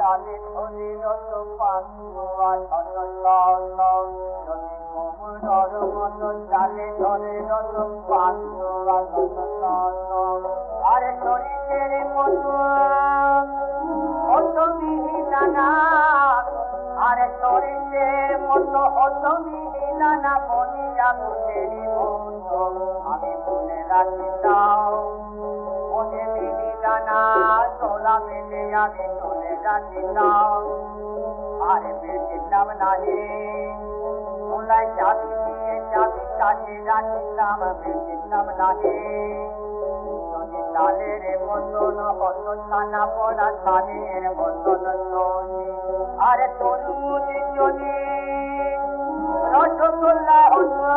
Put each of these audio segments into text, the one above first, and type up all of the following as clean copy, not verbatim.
জালে ধরে রত পান্তুয়া যদি কোমর মতো জালে ধরে রত পান্তুয়া আরে শরীরের মতো অত মিহিদানা আরে শরীরের মতো অত মিহিদানা বলিয়া বুঝেরি বন্ধু আমি বলে রাখি দাও মনে মিহিদানা তোলা মেলে আমি চলে রাখি দাও আরে বেশিলাম নাহি তোলায় চাবি দিয়ে চাবি কাছে রাখিলাম বেশিলাম নাহি তালের বদন হত ছানা পড়া তালের বদন সোনি আরে তরমুজ যদি রসগোল্লা হতো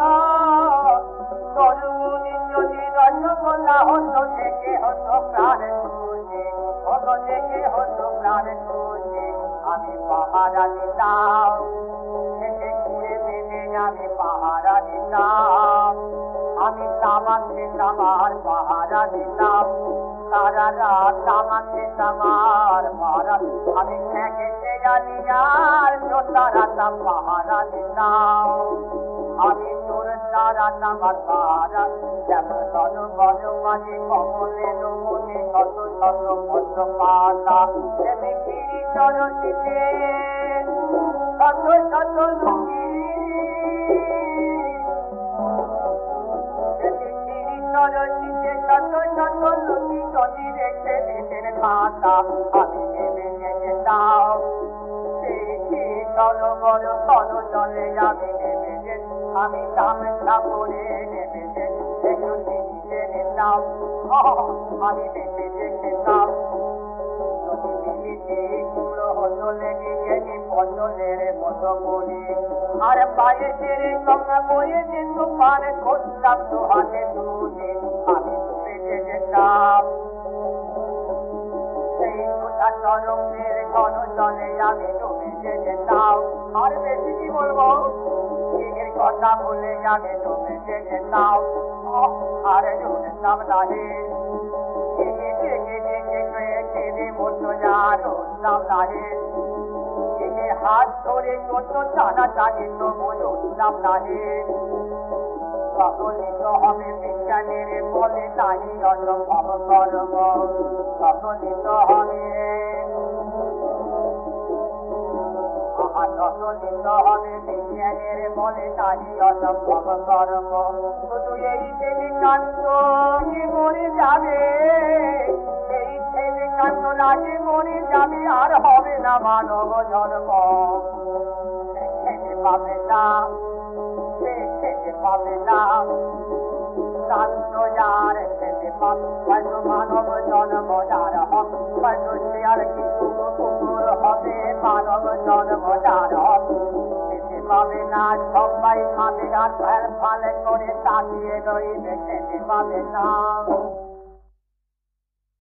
তরমুজ যদি রসগোল্লা হতো থেকে হতো প্রাণ খুশি হত থেকে হতো প্রাণ খুশি আমি পাহারা দিতাম থেকে ঘুরে বেঁধে আমি পাহারা দিতাম আমি তামাকে তামার পাহারা দিলাম সারা রাত আমাকে তামার পাহারা আমি খেকে গালিয়ার সারাটা পাহারা দিলাম আমি তোর সারা তামার পাহারা যেমন তর বড় মাঝে কমলে নমনে শত শত পদ্ম পাতা এমনি গিরি চরণিতে শত শত লুকি নরসিতে শত শত লুকি যদি রেখে দিতেন খাতা আমি নেমে যেতাম সেই চল বড় কল চলে আমি নেমে যেত আমি দামটা পরে নেমে যেত একটু চিনিতে নিতাম আমি বেঁচে যেতাম যদি মিলিতে কুড়ো হতো লেগে গেছি পটলের মতো বলি আর পায়ে ছেড়ে গঙ্গা বয়ে যেত পান করতাম তো হাতে তুলে আমি বেঁচে যেতাম সেই কোথা তরঙ্গের ঘন জলে আমি ডুবে যেতাম আর বেশি কি বলবো এর কথা বলে আমি ডুবে যেতাম আর ডুবতাম নাহি হাত ধরে কত টানা টানি তবু উঠলাম নাহি সকলিত হবে বিজ্ঞানের বলে নাহি অসম্ভব কর্ম সকলিত হবে সকলিত হবে বিজ্ঞানের বলে নাহি অসম্ভব কর্ম শুধু এই কান্ত মরে যাবে এই ছেলে কান্ত লাগে মরে যাবে আর হবে না মানব জন্ম খেতে পাবে না সে খেতে পাবে না কান্ত যার খেতে পাবে হয়তো মানব জন্ম যার হবে হয়তো সে আর কি কুকুর হবে মানব জন্ম যার হবে পাবে না সবাই খাবে আর ফালে করে তাকিয়ে রইবে খেতে পাবে না